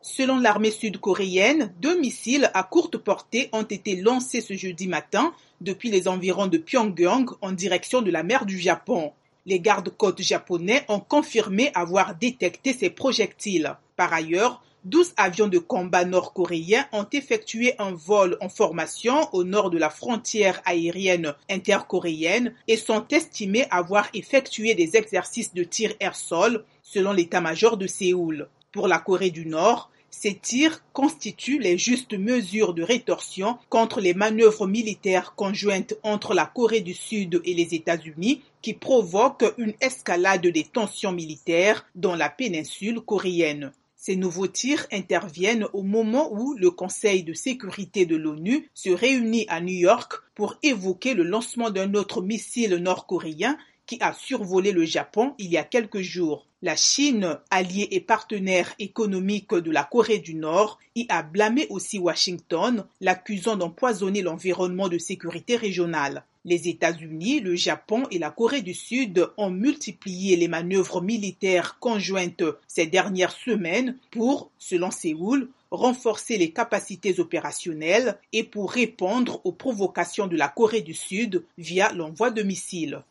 Selon l'armée sud-coréenne, 2 missiles à courte portée ont été lancés ce jeudi matin depuis les environs de Pyongyang en direction de la mer du Japon. Les gardes-côtes japonais ont confirmé avoir détecté ces projectiles. Par ailleurs, 12 avions de combat nord-coréens ont effectué un vol en formation au nord de la frontière aérienne intercoréenne et sont estimés avoir effectué des exercices de tir air-sol selon l'état-major de Séoul. Pour la Corée du Nord, ces tirs constituent les justes mesures de rétorsion contre les manœuvres militaires conjointes entre la Corée du Sud et les États-Unis qui provoquent une escalade des tensions militaires dans la péninsule coréenne. Ces nouveaux tirs interviennent au moment où le Conseil de sécurité de l'ONU se réunit à New York pour évoquer le lancement d'un autre missile nord-coréen qui a survolé le Japon il y a quelques jours. La Chine, alliée et partenaire économique de la Corée du Nord, y a blâmé aussi Washington, l'accusant d'empoisonner l'environnement de sécurité régionale. Les États-Unis, le Japon et la Corée du Sud ont multiplié les manœuvres militaires conjointes ces dernières semaines pour, selon Séoul, renforcer les capacités opérationnelles et pour répondre aux provocations de la Corée du Sud via l'envoi de missiles.